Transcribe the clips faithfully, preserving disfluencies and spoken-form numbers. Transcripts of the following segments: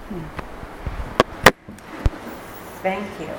Thank you.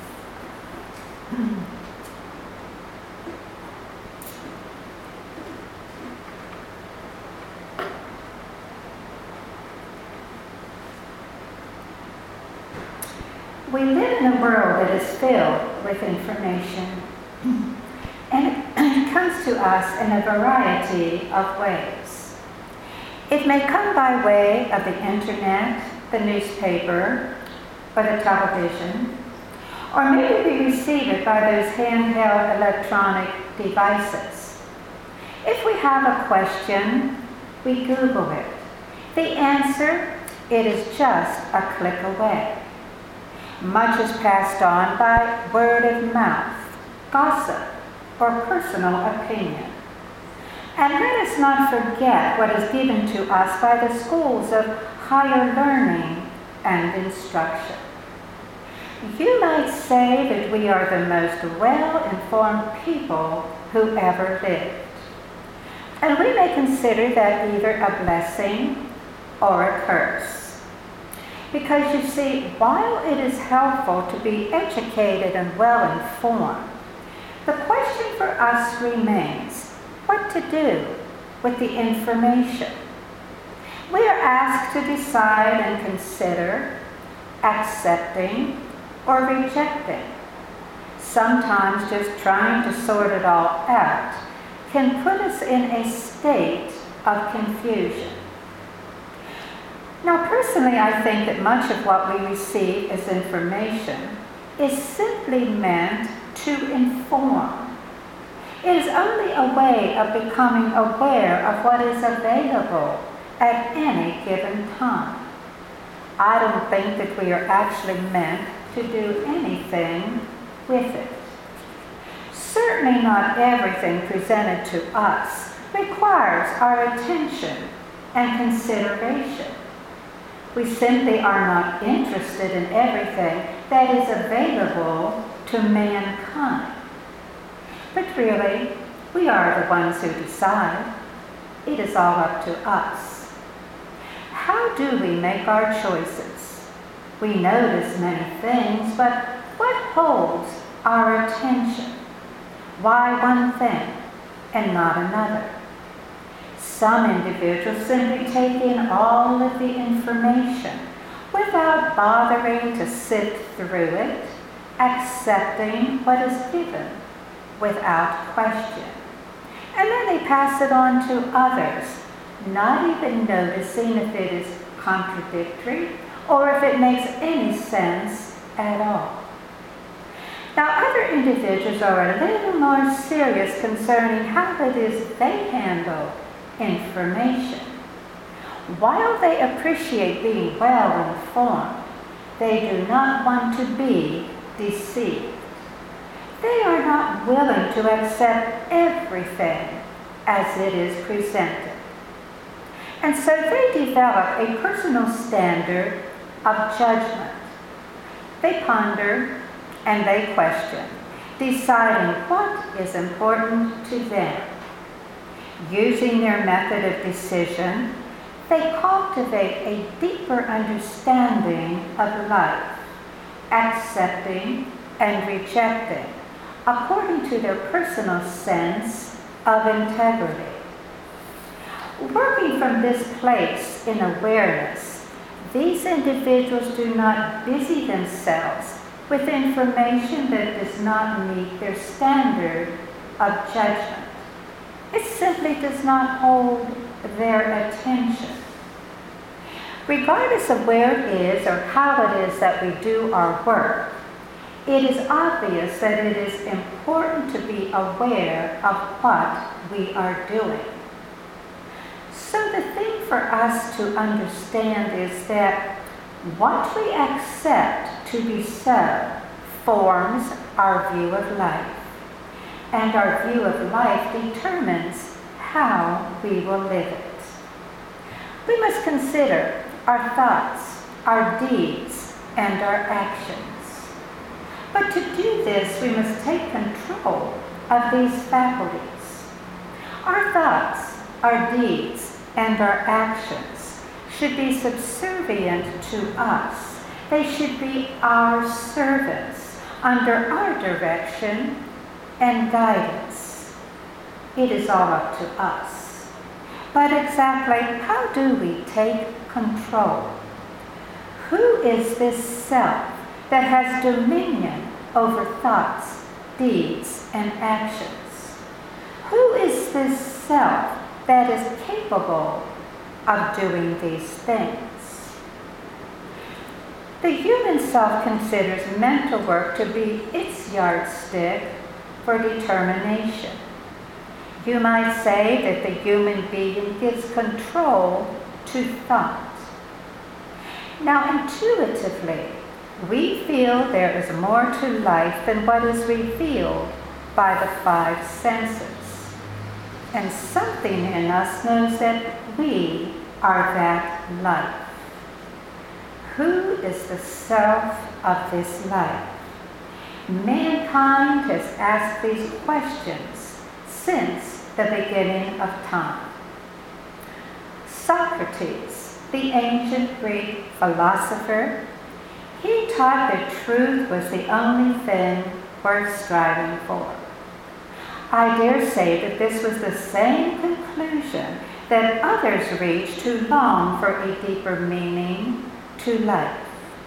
We live in a world that is filled with information, and it comes to us in a variety of ways. It may come by way of the internet, the newspaper, or the television, or maybe we receive it by those handheld electronic devices. If we have a question, we Google it. The answer, it is just a click away. Much is passed on by word of mouth, gossip, or personal opinion. And let us not forget what is given to us by the schools of higher learning and instruction. You might say that we are the most well-informed people who ever lived. And we may consider that either a blessing or a curse. Because you see, while it is helpful to be educated and well-informed, the question for us remains what to do with the information. We are asked to decide and consider accepting or rejecting. Sometimes just trying to sort it all out can put us in a state of confusion. Now, personally, I think that much of what we receive as information is simply meant to inform. It is only a way of becoming aware of what is available at any given time. I don't think that we are actually meant to do anything with it. Certainly not everything presented to us requires our attention and consideration. We simply are not interested in everything that is available to mankind. But really, we are the ones who decide. It is all up to us. How do we make our choices? We notice many things, but what holds our attention? Why one thing and not another? Some individuals simply take in all of the information without bothering to sift through it, accepting what is given without question. And then they pass it on to others, not even noticing if it is contradictory or if it makes any sense at all. Now, other individuals are a little more serious concerning how it is they handle information. While they appreciate being well informed, they do not want to be deceived. They are not willing to accept everything as it is presented. And so they develop a personal standard of judgment. They ponder and they question, deciding what is important to them. Using their method of decision, they cultivate a deeper understanding of life, accepting and rejecting according to their personal sense of integrity. Working from this place in awareness, these individuals do not busy themselves with information that does not meet their standard of judgment. It simply does not hold their attention. Regardless of where it is or how it is that we do our work, it is obvious that it is important to be aware of what we are doing. So the thing for us to understand is that what we accept to be so forms our view of life. And our view of life determines how we will live it. We must consider our thoughts, our deeds, and our actions. But to do this, we must take control of these faculties. Our thoughts, our deeds, and our actions should be subservient to us. They should be our servants under our direction and guidance. It is all up to us. But exactly how do we take control? Who is this self that has dominion over thoughts, deeds, and actions? Who is this self that is capable of doing these things? The human self considers mental work to be its yardstick for determination. You might say that the human being gives control to thought. Now, intuitively, we feel there is more to life than what is revealed by the five senses. And something in us knows that we are that life. Who is the self of this life? Mankind has asked these questions since the beginning of time. Socrates, the ancient Greek philosopher, he taught that truth was the only thing worth striving for. I dare say that this was the same conclusion that others reached who long for a deeper meaning to life.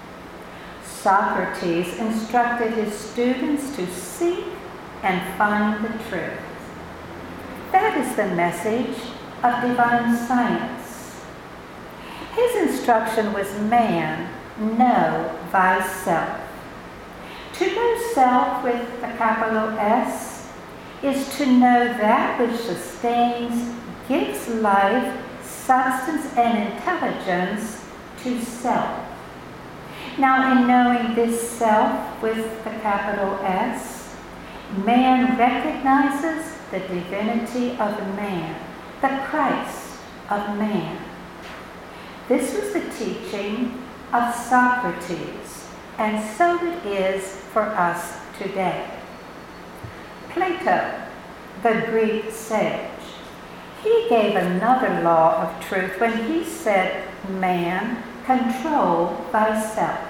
Socrates instructed his students to seek and find the truth. That is the message of divine science. His instruction was, man, know thyself. To know self with a capital S is to know that which sustains, gives life, substance, and intelligence to self. Now, in knowing this self with the capital S, man recognizes the divinity of man, the Christ of man. This was the teaching of Socrates, and so it is for us today. Plato, the Greek sage, he gave another law of truth when he said, man, control thyself.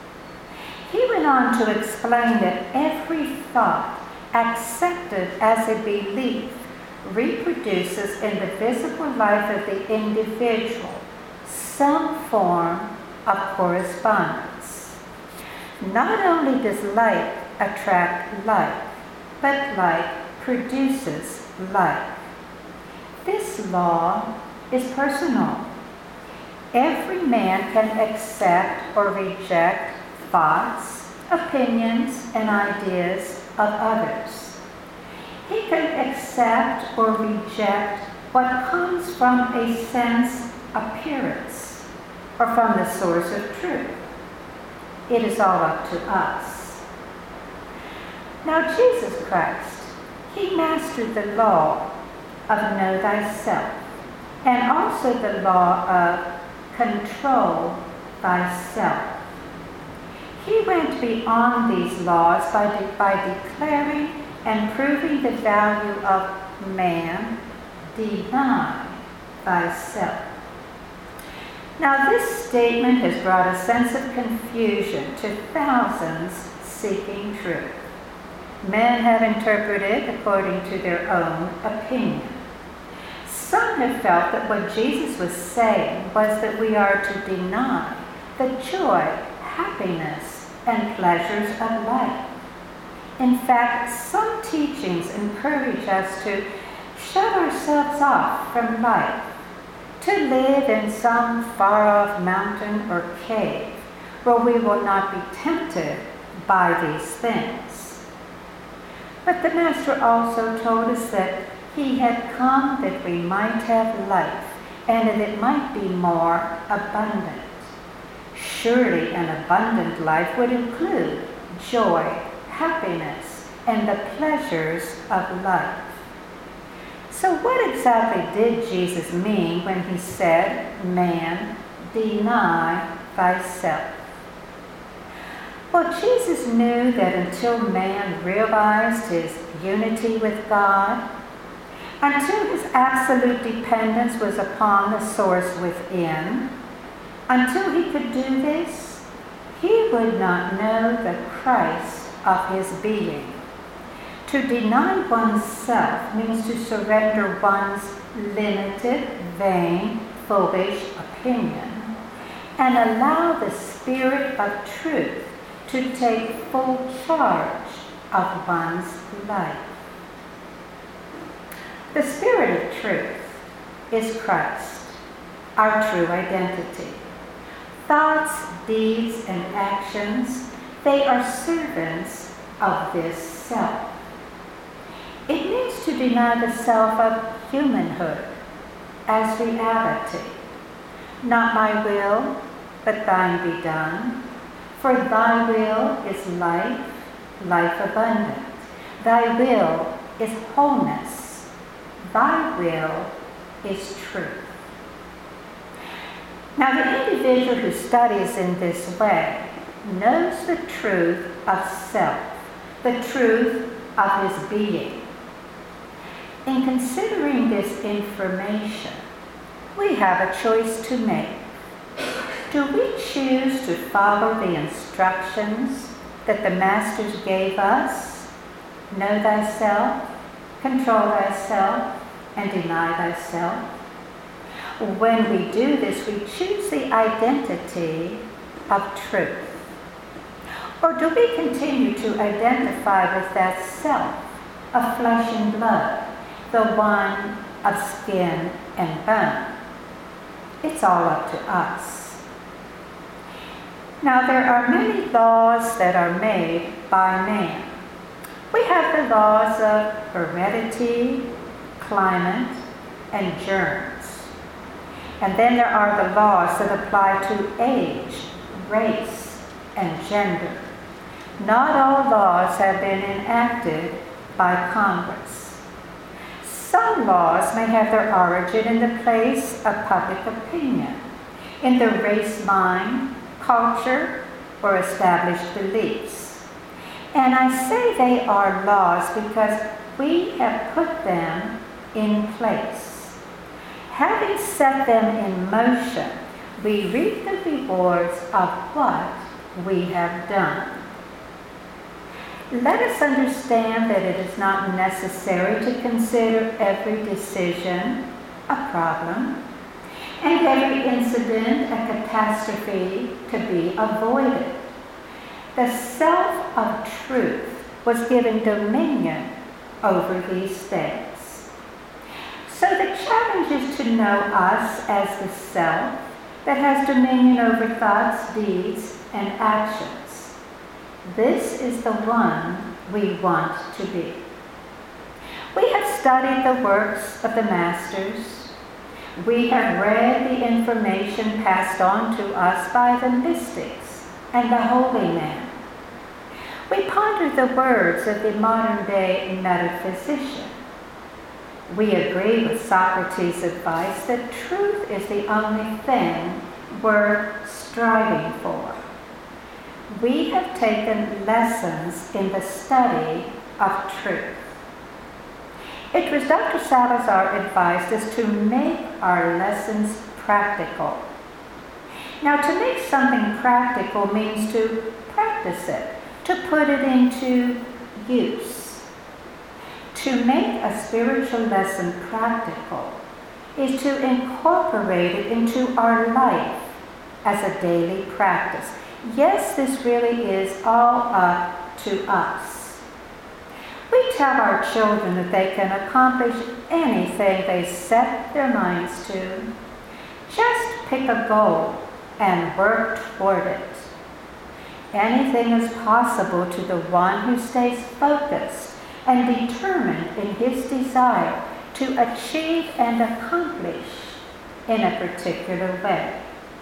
He went on to explain that every thought accepted as a belief reproduces in the visible life of the individual some form of correspondence. Not only does like attract like, but like produces like. This law is personal. Every man can accept or reject thoughts, opinions, and ideas of others. He can accept or reject what comes from a sense appearance or from the source of truth. It is all up to us. Now, Jesus Christ, he mastered the law of know thyself and also the law of control thyself. He went beyond these laws by, de- by declaring and proving the value of man, deny thyself. Now, this statement has brought a sense of confusion to thousands seeking truth. Men have interpreted according to their own opinion. Some have felt that what Jesus was saying was that we are to deny the joy, happiness, and pleasures of life. In fact, some teachings encourage us to shut ourselves off from life, to live in some far-off mountain or cave where we will not be tempted by these things. But the Master also told us that he had come that we might have life, and that it might be more abundant. Surely an abundant life would include joy, happiness, and the pleasures of life. So what exactly did Jesus mean when he said, man, deny thyself? Well, Jesus knew that until man realized his unity with God, until his absolute dependence was upon the source within, Until he could do this, he would not know the Christ of his being. To deny oneself means to surrender one's limited, vain, foolish opinion and allow the Spirit of truth to take full charge of one's life. The Spirit of truth is Christ, our true identity. Thoughts, deeds, and actions, they are servants of this self. It means to deny the self of humanhood as reality. Not my will, but thine be done. For thy will is life, life abundant. Thy will is wholeness. Thy will is truth. Now, the individual who studies in this way knows the truth of self, the truth of his being. In considering this information, we have a choice to make. Do we choose to follow the instructions that the Masters gave us? Know thyself, control thyself, and deny thyself. When we do this, we choose the identity of truth. Or do we continue to identify with that self of flesh and blood, the one of skin and bone? It's all up to us. Now, there are many laws that are made by man. We have the laws of heredity, climate, and germs. And then there are the laws that apply to age, race, and gender. Not all laws have been enacted by Congress. Some laws may have their origin in the place of public opinion, in the race line, culture, or established beliefs. And I say they are laws because we have put them in place. Having set them in motion, we reap the rewards of what we have done. Let us understand that it is not necessary to consider every decision a problem, and every incident a catastrophe to be avoided. The self of truth was given dominion over these things. So the challenge is to know us as the self that has dominion over thoughts, deeds, and actions. This is the one we want to be. We have studied the works of the Masters. We have read the information passed on to us by the mystics and the holy man. We ponder the words of the modern-day metaphysician. We agree with Socrates' advice that truth is the only thing worth striving for. We have taken lessons in the study of truth. It was Doctor Salazar advised us to make our lessons practical. Now, to make something practical means to practice it, to put it into use. To make a spiritual lesson practical is to incorporate it into our life as a daily practice. Yes, this really is all up to us. We tell our children that they can accomplish anything they set their minds to. Just pick a goal and work toward it. Anything is possible to the one who stays focused and determined in his desire to achieve and accomplish in a particular way.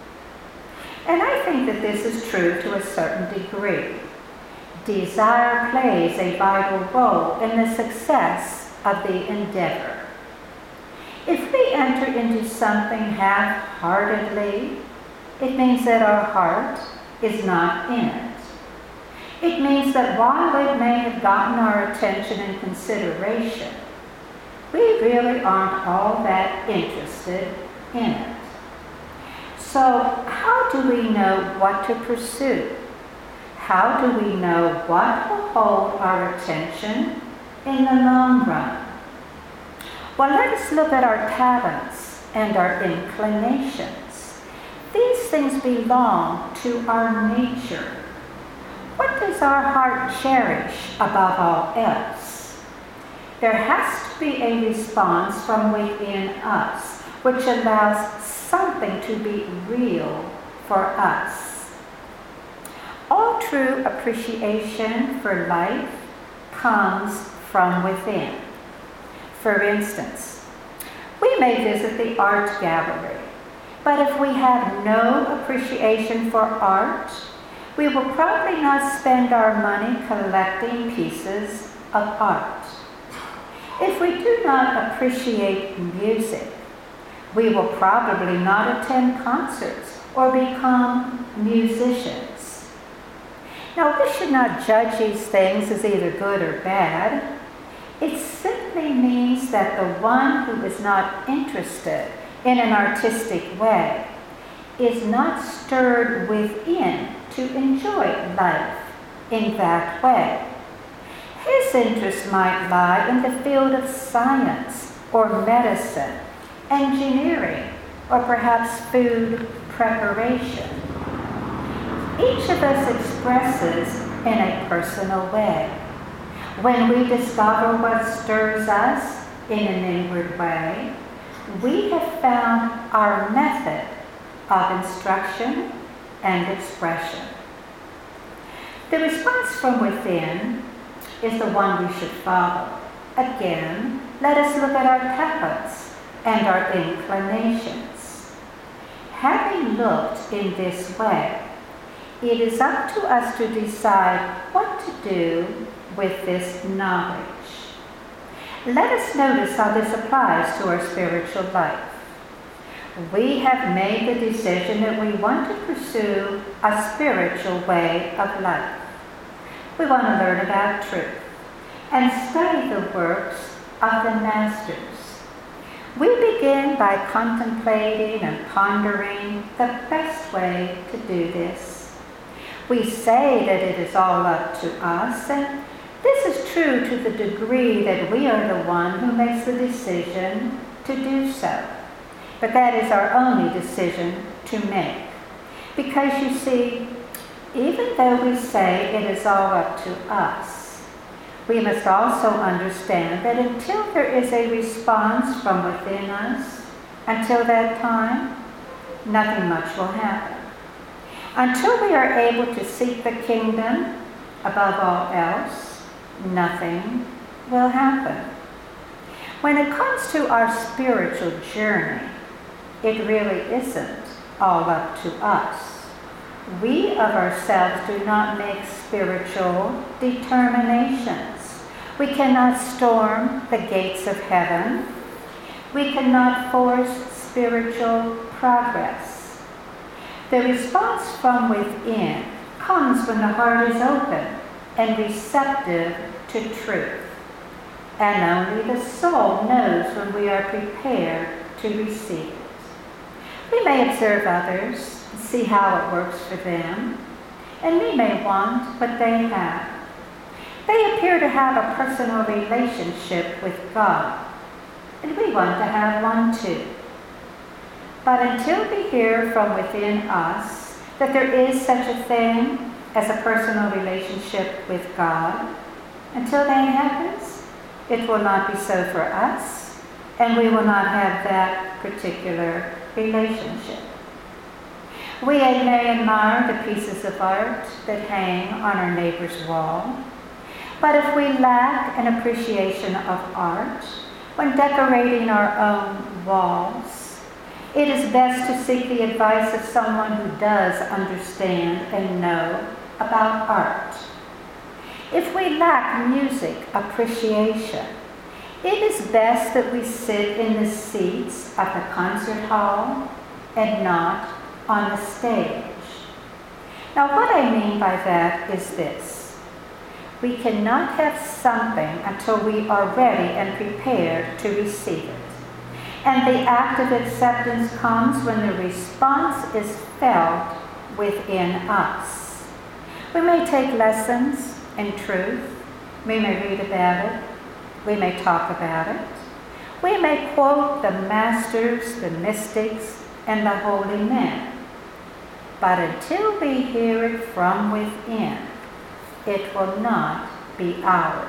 And I think that this is true to a certain degree. Desire plays a vital role in the success of the endeavor. If we enter into something half-heartedly, it means that our heart is not in it. It means that while it may have gotten our attention and consideration, we really aren't all that interested in it. So how do we know what to pursue? How do we know what will hold our attention in the long run? Well, let us look at our talents and our inclinations. These things belong to our nature. What does our heart cherish above all else? There has to be a response from within us, which allows something to be real for us. All true appreciation for life comes from within. For instance, we may visit the art gallery, but if we have no appreciation for art, we will probably not spend our money collecting pieces of art. If we do not appreciate music, we will probably not attend concerts or become musicians. Now, we should not judge these things as either good or bad. It simply means that the one who is not interested in an artistic way is not stirred within to enjoy life in that way. His interest might lie in the field of science or medicine, engineering, or perhaps food preparation. Each of us expresses in a personal way. When we discover what stirs us in an inward way, we have found our method of instruction and expression. The response from within is the one we should follow. Again, let us look at our talents and our inclinations. Having looked in this way, it is up to us to decide what to do with this knowledge. Let us notice how this applies to our spiritual life. We have made the decision that we want to pursue a spiritual way of life. We want to learn about truth and study the works of the masters. We begin by contemplating and pondering the best way to do this. We say that it is all up to us, and this is true to the degree that we are the one who makes the decision to do so. But that is our only decision to make. Because you see, even though we say it is all up to us, we must also understand that until there is a response from within us, until that time, nothing much will happen. Until we are able to seek the kingdom above all else, nothing will happen. When it comes to our spiritual journey, it really isn't all up to us. We of ourselves do not make spiritual determinations. We cannot storm the gates of heaven. We cannot force spiritual progress. The response from within comes when the heart is open and receptive to truth. And only the soul knows when we are prepared to receive it. We may observe others and see how it works for them, and we may want what they have. They appear to have a personal relationship with God, and we want to have one too. But until we hear from within us that there is such a thing as a personal relationship with God, until that happens, it will not be so for us, and we will not have that particular relationship. We may admire the pieces of art that hang on our neighbor's wall, but if we lack an appreciation of art when decorating our own walls, it is best to seek the advice of someone who does understand and know about art. If we lack music appreciation, it is best that we sit in the seats of the concert hall and not on the stage. Now, what I mean by that is this. We cannot have something until we are ready and prepared to receive it. And the act of acceptance comes when the response is felt within us. We may take lessons in truth. We may read about it. We may talk about it. We may quote the masters, the mystics, and the holy men. But until we hear it from within, it will not be ours.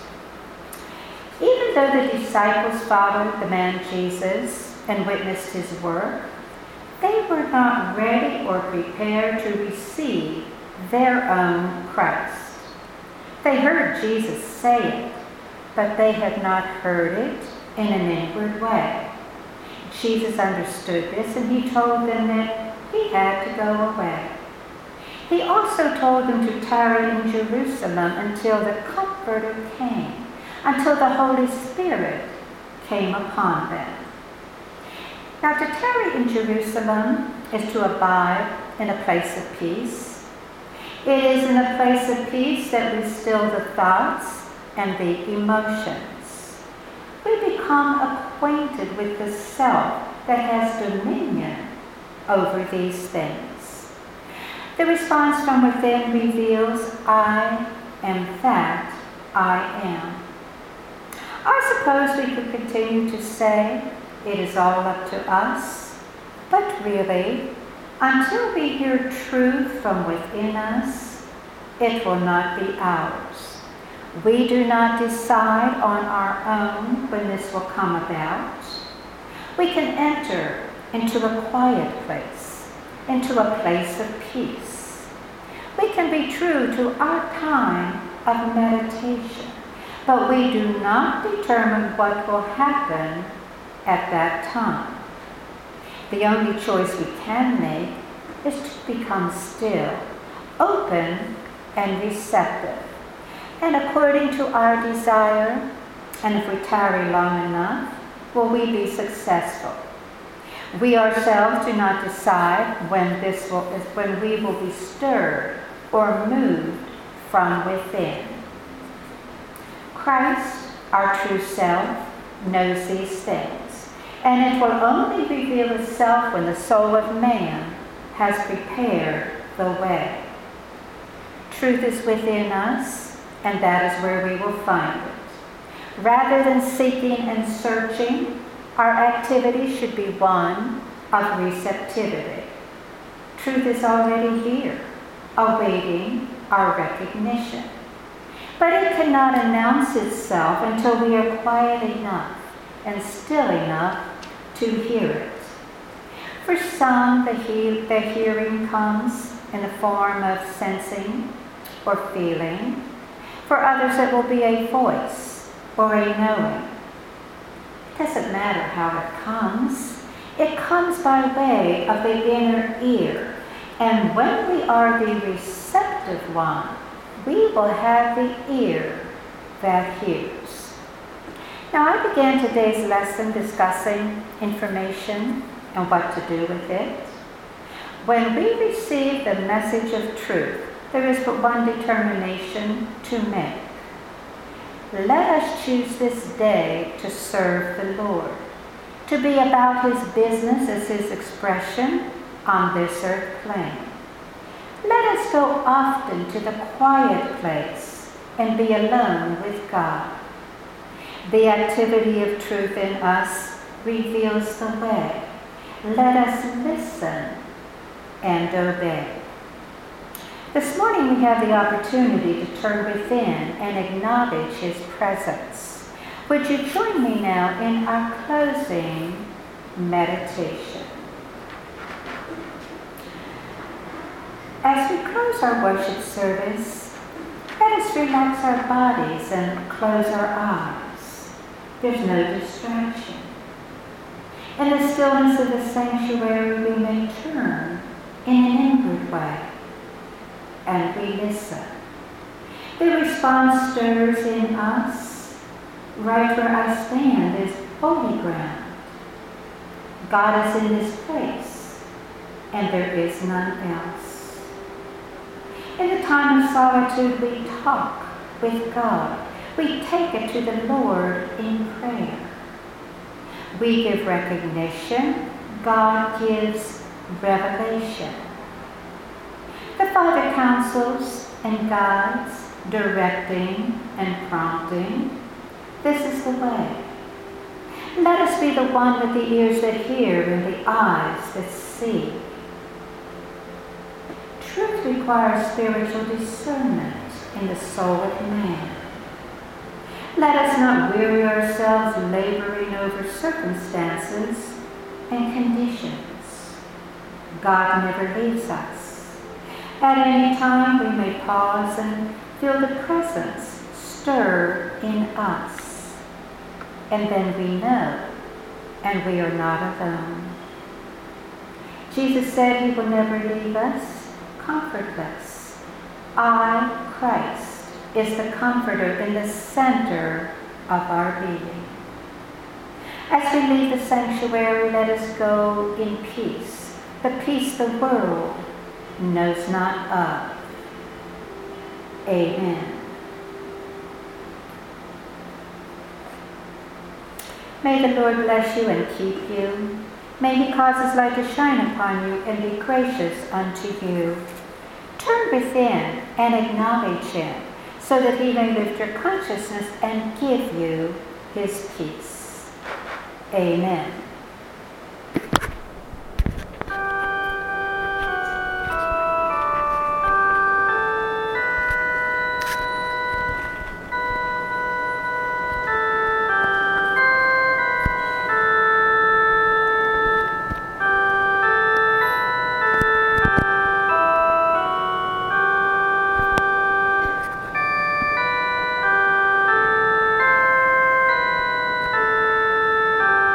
Even though the disciples followed the man Jesus and witnessed his work, they were not ready or prepared to receive their own Christ. They heard Jesus say it, but they had not heard it in an inward way. Jesus understood this, and he told them that he had to go away. He also told them to tarry in Jerusalem until the Comforter came, until the Holy Spirit came upon them. Now, to tarry in Jerusalem is to abide in a place of peace. It is in a place of peace that we still the thoughts and the emotions. We become acquainted with the self that has dominion over these things. The response from within reveals, I am that I am. I suppose we could continue to say, it is all up to us, but really, until we hear truth from within us, it will not be ours. We do not decide on our own when this will come about. We can enter into a quiet place, into a place of peace. We can be true to our time of meditation, but we do not determine what will happen at that time. The only choice we can make is to become still, open, and receptive. And according to our desire, and if we tarry long enough, will we be successful. We ourselves do not decide when this will, when we will be stirred or moved from within. Christ, our true self, knows these things, and it will only reveal itself when the soul of man has prepared the way. Truth is within us, and that is where we will find it. Rather than seeking and searching, our activity should be one of receptivity. Truth is already here, awaiting our recognition. But it cannot announce itself until we are quiet enough and still enough to hear it. For some, the, he- the hearing comes in the form of sensing or feeling. For others, it will be a voice or a knowing. It doesn't matter how it comes. It comes by way of the inner ear. And when we are the receptive one, we will have the ear that hears. Now, I began today's lesson discussing information and what to do with it. When we receive the message of truth, there is but one determination to make. Let us choose this day to serve the Lord, to be about his business as his expression on this earth plane. Let us go often to the quiet place and be alone with God. The activity of truth in us reveals the way. Let us listen and obey. This morning we have the opportunity to turn within and acknowledge his presence. Would you join me now in our closing meditation? As we close our worship service, let us relax our bodies and close our eyes. There's no distraction. In the stillness of the sanctuary, we may turn in an inward way, and we listen. The response stirs in us. Right where I stand is holy ground. God is in this place, and there is none else. In the time of solitude, we talk with God. We take it to the Lord in prayer. We give recognition. God gives revelation. The Father counsels and guides, directing and prompting. This is the way. Let us be the one with the ears that hear and the eyes that see. Truth requires spiritual discernment in the soul of man. Let us not weary ourselves laboring over circumstances and conditions. God never leaves us. At any time we may pause and feel the presence stir in us. And then we know, and we are not alone. Jesus said he will never leave us comfortless. I, Christ, is the comforter in the center of our being. As we leave the sanctuary, let us go in peace, the peace the world knows not of. Amen. May the Lord bless you and keep you. May he cause his light to shine upon you and be gracious unto you. Turn within and acknowledge him, so that he may lift your consciousness and give you his peace. Amen.